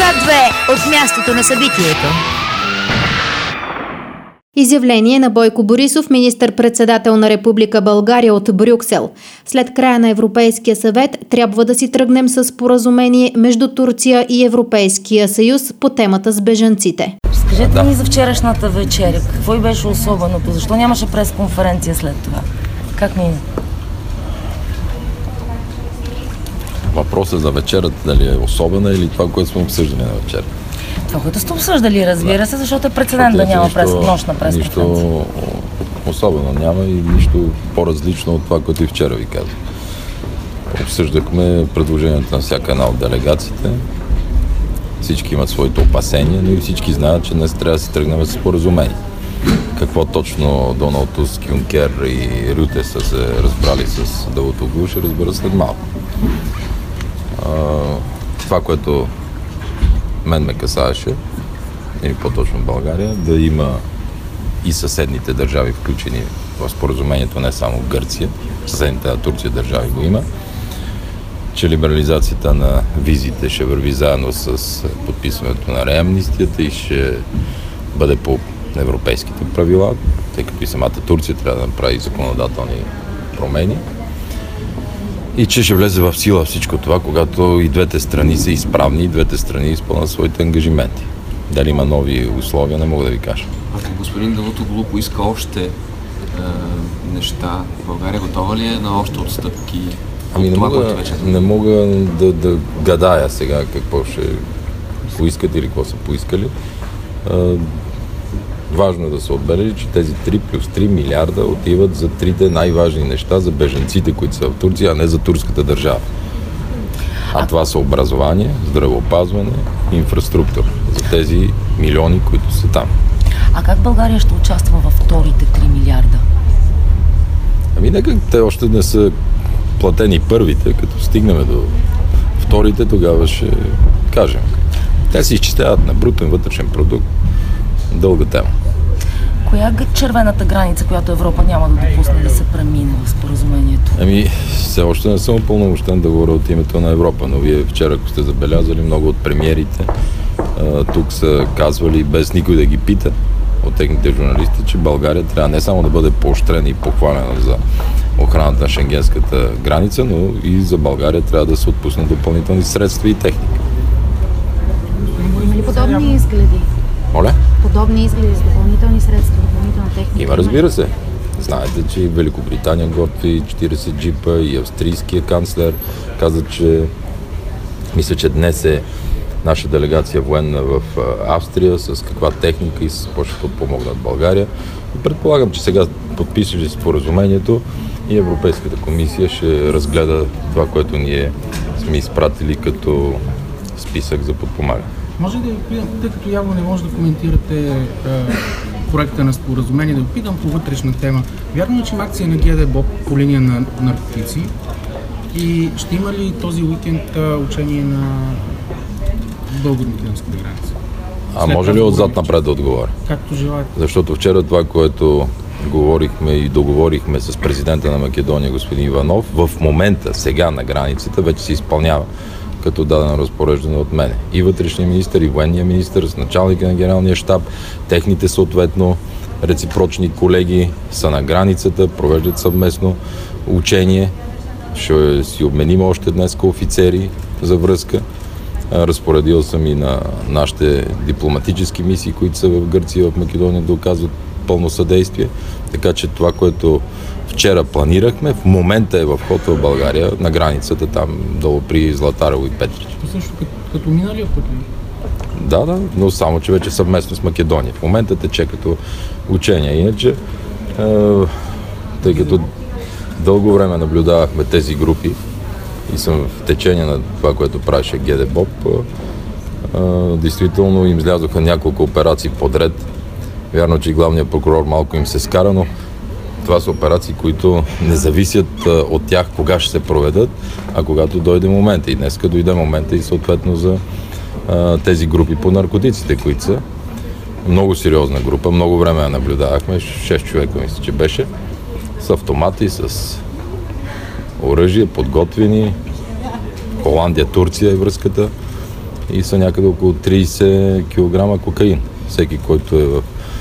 Свят 2 от мястото на събитието. Изявление на Бойко Борисов, министър-председател на Република България от Брюксел. След края на Европейския съвет трябва да си тръгнем с споразумение между Турция и Европейския съюз по темата с бежанците. Скажете ми за вчерашната вечеря. Какво и беше особеното? Защо нямаше пресконференция след това? Как мина? Въпросът за вечерята дали е особена или това, което сме обсъждали на вечера? Това, което сте обсъждали, разбира се, защото е прецедент да няма нощна пресконференция. Нищо особено няма и нищо по-различно от това, което и вчера ви казах. Обсъждахме предложението на всяка една от делегациите. Всички имат своите опасения, но и всички знаят, че днес трябва да се тръгнем с споразумение. Какво точно Доналд Туск, Юнкер и Рюте са се разбрали с Давутоглу, ще разбера след малко. Това, което мен ме касаеше, или по-точно България, да има и съседните държави включени в споразумението, не само Гърция, съседните на Турция държави го има, че либерализацията на визите ще върви заедно с подписването на реамнистията и ще бъде по европейските правила, тъй като и самата Турция трябва да направи законодателни промени. И че ще влезе в сила всичко това, когато и двете страни са изправни, и двете страни изпълнят своите ангажименти. Дали има нови условия, не мога да ви кажа. Ако господин Давутоглу поиска още неща, България готова ли е на още отстъпки? Не мога да гадая сега какво ще поискат или какво са поискали. Важно е да се отбележи, че тези 3 плюс 3 милиарда отиват за трите най-важни неща за бежанците, които са в Турция, а не за турската държава. А това са образование, здравеопазване и инфраструктура за тези милиони, които са там. А как България ще участва във вторите 3 милиарда? Нека те още не са платени първите, като стигнем до вторите, тогава ще кажем. Те се изчисляват на брутен вътрешен продукт. Дълга тема. Коя е червената граница, която Европа няма да допусне да се премине в споразумението? Все още не съм упълномощен да говоря от името на Европа, но вие вчера, ако сте забелязали, много от премиерите тук са казвали, без никой да ги пита, от техните журналисти, че България трябва не само да бъде поощрена и похвалена за охраната на шенгенската граница, но и за България трябва да се отпуснат допълнителни средства и техника. Има ли подобни изгледи? Моля? Подобни изгледи с допълнителни средства, допълнителна техника? Има, разбира се. Знаете, че Великобритания готви 40 джипа и австрийския канцлер каза, че мисля, че днес е наша делегация военна в Австрия, с каква техника и с какво ще подпомогнат България. И предполагам, че сега подписали споразумението и Европейската комисия ще разгледа това, което ние сме изпратили като списък за подпомагане. Може да ви питам, тъй като явно не може да коментирате проекта на споразумение, да ви питам по вътрешна тема. Вярно е, че има акция на ГДБОП по линия на наркотици и ще има ли този уикенд учение на българо-македонската граница? Може ли отзад напред да отговоря? Както желаете. Защото вчера това, което говорихме и договорихме с президента на Македония, господин Иванов, в момента, сега на границата, вече се изпълнява като дадено разпореждане от мене. И вътрешния министър, и военния министър, с началника на генералния щаб, техните съответно реципрочни колеги са на границата, провеждат съвместно учение. Ще си обменим още днес офицери за връзка. Разпоредил съм и на нашите дипломатически мисии, които са в Гърция и в Македония, да оказват пълно съдействие. Така че това, което вчера планирахме, в момента е в ход в България, на границата там, долу при Златарево и Петрич. Също като миналия път ли? Да, но само, че вече съвместно с Македония. В момента тече като учение. Иначе, тъй като дълго време наблюдавахме тези групи и съм в течение на това, което правеше ГДБОП, действително им излязоха няколко операции подред. Вярно, че и главният прокурор малко им се скара, но това са операции, които не зависят от тях кога ще се проведат, а когато дойде момента. И днеска дойде момента и съответно за тези групи по наркотиците, които са много сериозна група. Много време я наблюдавахме, 6 човека мисля, че беше, с автомати, с оръжие, подготвени. Холандия, Турция е връзката. и са някъде около 30 кг кокаин. Всеки, който е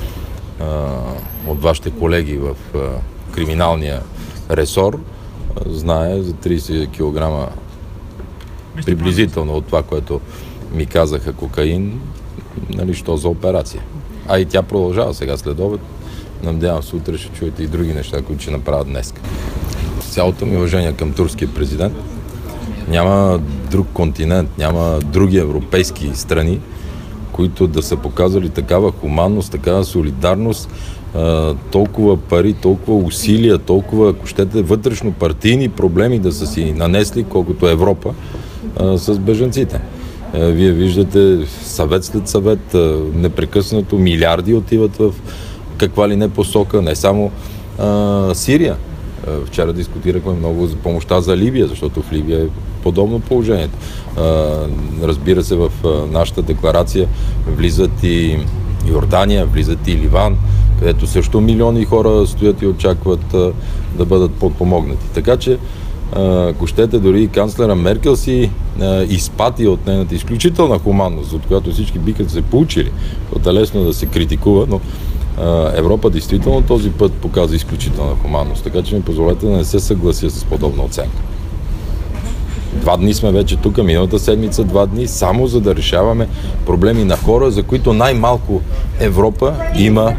от вашите колеги в криминалния ресор, знае за 30 кг приблизително от това, което ми казаха кокаин, нали, що за операция. А и тя продължава сега след обед. Надявам се, утре ще чуете и други неща, които ще направят днес. С цялото ми уважение към турския президент, няма друг континент, няма други европейски страни, които да са показали такава хуманност, такава солидарност, толкова пари, толкова усилия, толкова, ако щете, вътрешно партийни проблеми да са си нанесли, колкото Европа с бежанците. Вие виждате съвет след съвет, непрекъснато милиарди отиват в каква ли не посока, не само Сирия. Вчера дискутирахме много за помощта за Либия, защото в Либия е подобно положението. Разбира се, в нашата декларация влизат и Йордания, влизат и Ливан, където също милиони хора стоят и очакват да бъдат подпомогнати. Така че, ако щете, дори и канцлера Меркел си изпати от нейната изключителна хуманност, от която всички биха се поучили, защото е лесно да се критикува, но Европа действително този път показва изключителна хуманност. Така че ми позволете да не се съглася с подобна оценка. 2 дни сме вече тук, миналата седмица 2 дни, само за да решаваме проблеми на хора, за които най-малко Европа има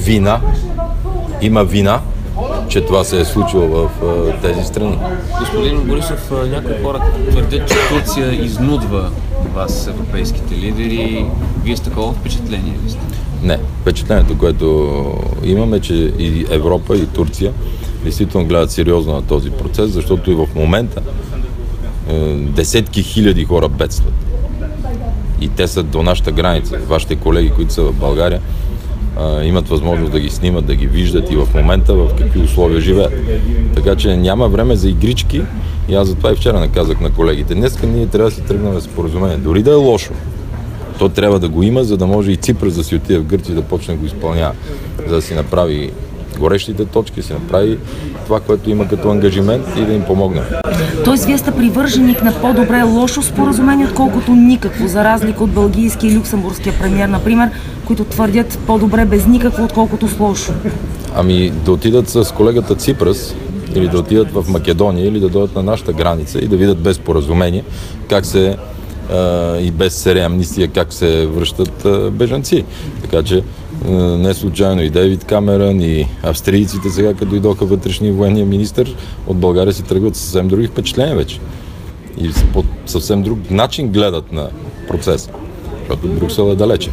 вина, че това се е случило в тези страни. Господин Борисов, някои хора твърдят, че Турция изнудва вас, европейските лидери. Вие с такова впечатление ли сте? Не. Впечатлението, което имаме, че и Европа, и Турция действително гледат сериозно на този процес, защото и в момента десетки хиляди хора бедстват. И те са до нашата граница. Вашите колеги, които са в България, имат възможност да ги снимат, да ги виждат и в момента в какви условия живеят. Така че няма време за игрички и аз затова и вчера наказах на колегите. Днеска ние трябва да си тръгнем да споразумение. Дори да е лошо, то трябва да го има, за да може и Ципрас да си отиде в Гърция да почне да го изпълнява, за да си направи горещите точки, си направи това, което има като ангажимент и да им помогне. Тоест, вие сте привърженик на по-добре лошо споразумение, отколкото никакво, за разлика от бългийския и люксембургския премиер, например, които твърдят по-добре без никакво, отколкото с лошо. Ами да отидат с колегата Ципрас, или да отидат в Македония, или да дойдат на нашата граница и да видят без споразумение как се и без амнистия как се връщат бежанци. Така че не случайно и Дейвид Камерън, и австрийците сега, като дойдоха вътрешния военния министър, от България си тръгват съвсем други впечатления вече. И по съвсем друг начин гледат на процеса, защото Брюксел е далече.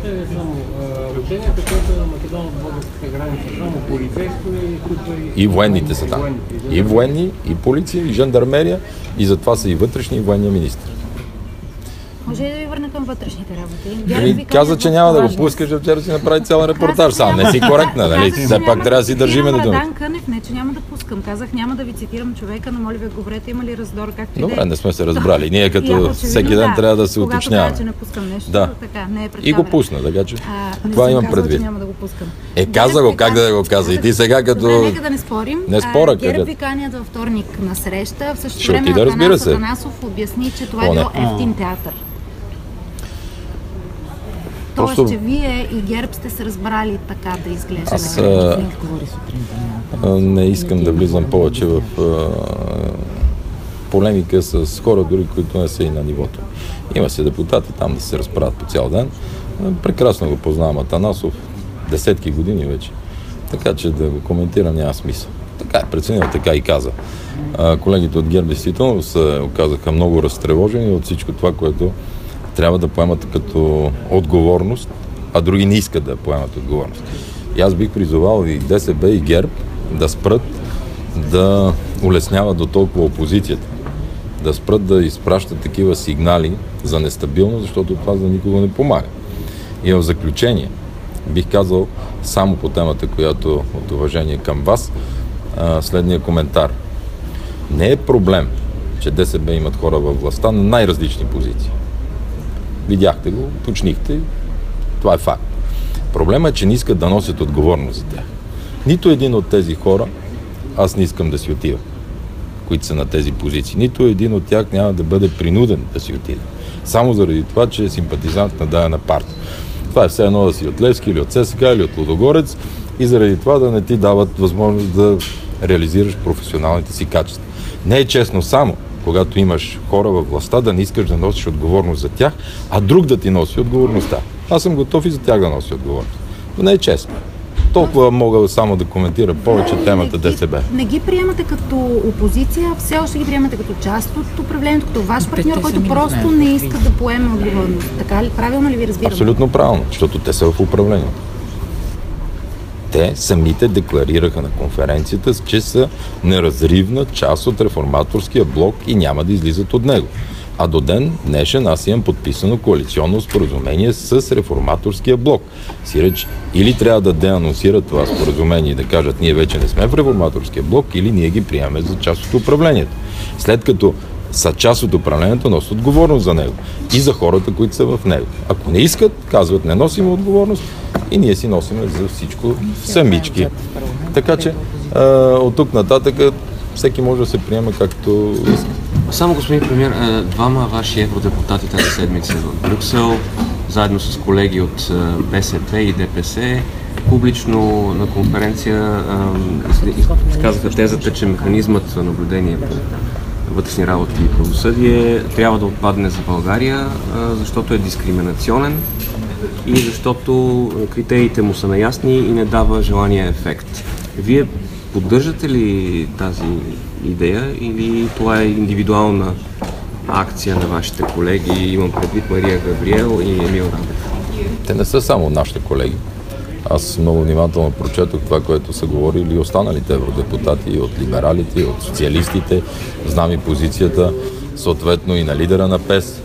И военните са там. И военни, и полиция, и жандармерия, и затова са и вътрешни, и военния министър. Може ли да ви върна към вътрешните работи? Каза, че няма да го пускаш, вчера си направи цял репортаж. Сам не си коректна, нали? Все пак трябва да си държиме на думата. Радан Кънев, не, че няма да пускам. Казах, няма да ви цитирам човека, но моля ви отговорете, има ли раздор, както и да е. Добре, не сме се разбрали. Ние като всеки ден трябва да се уточняваме. Когато кажа, че не пускам нещо, така, не е представено. И го пусна, така че това имам предвид. Няма да го пускам. Каза го, как да го каза? И ти сега като... Добре, нека да не спорим. Не спора, ГЕРБ ви канят във вторник на среща. В същото време Атанасов обясни, че това е било ефтин театър. Тоест, че вие и ГЕРБ сте се разбрали така да изглежда. Аз не искам да влизам повече в полемика с хора, дори които не са и на нивото. Има се депутати там да се разправят по цял ден. Прекрасно го познавам Атанасов, десетки години вече. Така че да го коментирам няма смисъл. Така е преценил, така и каза. Колегите от ГЕРБ действително се оказаха много разтревожени от всичко това, което трябва да поемат като отговорност, а други не искат да поемат отговорност. И аз бих призовал и ДСБ, и ГЕРБ да спрат да улесняват до толкова опозицията, да спрат да изпращат такива сигнали за нестабилност, защото това за никого не помага. И в заключение бих казал само по темата, която от уважение към вас, следния коментар. Не е проблем, че ДСБ имат хора във властта на най-различни позиции. Видяхте го, уточнихте, това е факт. Проблемът е, че не искат да носят отговорност за тях. Нито един от тези хора аз не искам да си отива, които са на тези позиции. Нито един от тях няма да бъде принуден да си отиде. Само заради това, че е симпатизант на дадена партия. Това е все едно да си от Левски или от ССК или от Лудогорец и заради това да не ти дават възможност да реализираш професионалните си качества. Не е честно само, когато имаш хора във властта, да не искаш да носиш отговорност за тях, а друг да ти носи отговорността. Аз съм готов и за тях да носи отговорност. Но не е честно. Толкова мога само да коментира повече темата ДСБ. Не ги приемате като опозиция, все още ги приемате като част от управлението, като ваш партньор, който просто не иска да поеме отговорност. Така ли? Правилно ли ви разбирам? Абсолютно правилно, защото те са в управлението. Те самите декларираха на конференцията, че са неразривна част от реформаторския блок и няма да излизат от него. А до ден днешен аз имам подписано коалиционно споразумение с реформаторския блок. Сиреч или трябва да деанонсират това споразумение и да кажат, ние вече не сме в реформаторския блок, или ние ги приемаме за част от управлението. След като са част от управлението, носят отговорност за него и за хората, които са в него. Ако не искат, казват, не носим отговорност и ние си носим за всичко самички. Така че от тук нататък всеки може да се приема както иска. Само, господин премиер, двама ваши евродепутати тази седмица в Брюксел, заедно с колеги от БСП и ДПС, публично на конференция изказаха тезата, че механизмът за наблюдение по вътрешни работи и правосъдие трябва да отпадне за България, защото е дискриминационен и защото критериите му са наясни и не дава желания ефект. Вие поддържате ли тази идея или това е индивидуална акция на вашите колеги? Имам предвид Мария Габриел и Емил Радев. Те не са само нашите колеги. Аз много внимателно прочетох това, което са говорили и останалите евродепутати, от либералите, от социалистите. Знам и позицията, съответно и на лидера на ПЕС.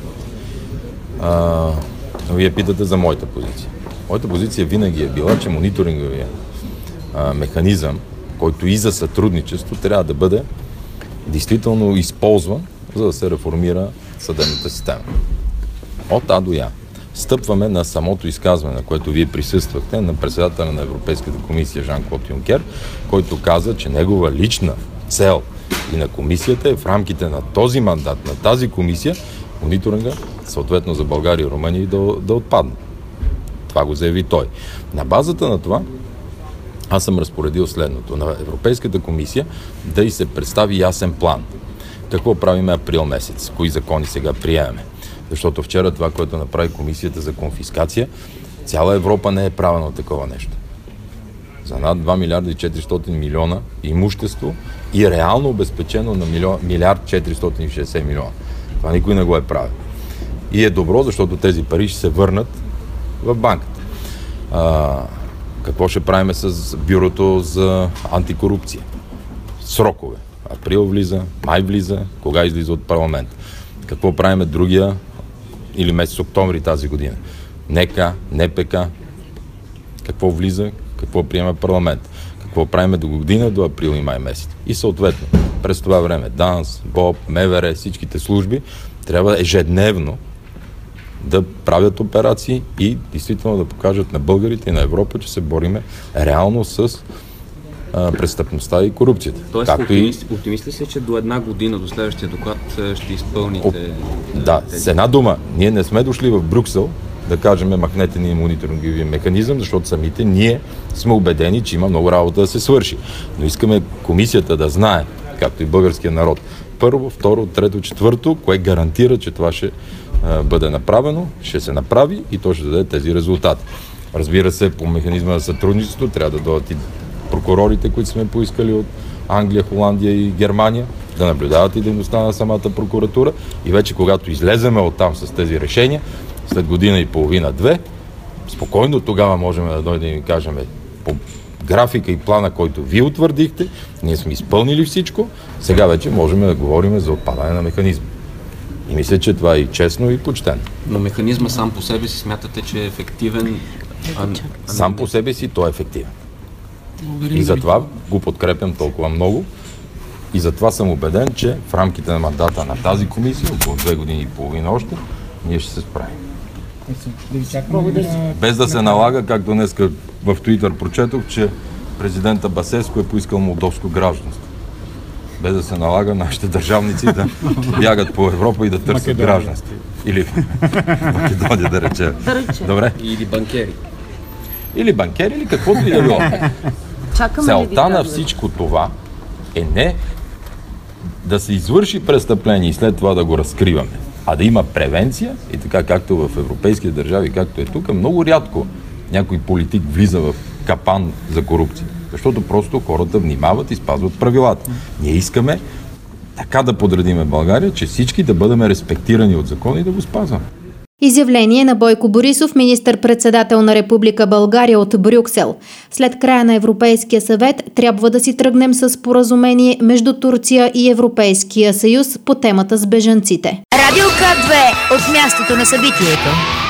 Но вие питате за моята позиция. Моята позиция винаги е била, че мониторинговия механизъм, който и за сътрудничество, трябва да бъде действително използван, за да се реформира съдебната система. От А до Я. Стъпваме на самото изказване, на което вие присъствахте, на председателя на Европейската комисия Жан-Клод Юнкер, който каза, че негова лична цел и на комисията е в рамките на този мандат, на тази комисия, мониторинга, съответно за България и Румъния, да отпадне. Това го заяви той. На базата на това аз съм разпоредил следното. На Европейската комисия да й се представи ясен план. Какво правим април месец? Кои закони сега приемаме? Защото вчера това, което направи комисията за конфискация, цяла Европа не е правена такова нещо. За над 2 милиарда и 400 милиона имущество и реално обезпечено на 1 милиард 460 милиона. Това никой не го е правил. И е добро, защото тези пари ще се върнат в банката. Какво ще правим с бюрото за антикорупция? Срокове. Април влиза, май влиза, кога излиза от парламент? Какво правим другия или месец октомври тази година? НК, НПК, какво влиза, какво приема парламент? Какво правим до година, до април и май месец? И съответно, през това време ДАНС, БОП, МВР, всичките служби трябва ежедневно да правят операции и действително да покажат на българите и на Европа, че се бориме реално с престъпността и корупцията. Тоест, оптимист ли се, че до една година, до следващия доклад ще изпълните? Да, с една дума, ние не сме дошли в Брюксел да кажем махнете ни мониторинговия механизъм, защото самите ние сме убедени, че има много работа да се свърши. Но искаме комисията да знае, както и българския народ, първо, второ, трето, четвърто, кое гарантира, че това ще бъде направено, ще се направи и то ще даде тези резултати. Разбира се, по механизма на сътрудничество трябва да дойдат и прокурорите, които сме поискали от Англия, Холандия и Германия, да наблюдават и дейността на самата прокуратура и вече когато излеземе оттам с тези решения, след година и половина-две, спокойно тогава можем да дойдем и кажем по графика и плана, който вие утвърдихте, ние сме изпълнили всичко, сега вече можем да говорим за отпадане на механизма. И мисля, че това е и честно, и почтено. Но механизма сам по себе си смятате, че е ефективен? Сам по себе си той е ефективен. И затова го подкрепям толкова много. И затова съм убеден, че в рамките на мандата на тази комисия, около 2 години и половина още, ние ще се справим. Без да се налага, както днес в Twitter прочетох, че президента Басеско е поискал молдовско гражданство. без да се налага нашите държавници да бягат по Европа и да търсят гражданство. Или Македония, да речем. Добре? Или банкери. Или банкери, или каквото и да било. Целта на всичко това е не да се извърши престъпление и след това да го разкриваме, а да има превенция и така както в европейските държави, както е тук, много рядко някой политик влиза в капан за корупция. Защото просто хората внимават и спазват правилата. Ние искаме така да подредиме България, че всички да бъдем респектирани от закона и да го спазваме. Изявление на Бойко Борисов, министър-председател на Република България от Брюксел. След края на Европейския съвет трябва да си тръгнем с споразумение между Турция и Европейския съюз по темата с бежанците. Радио К2 от мястото на събитието.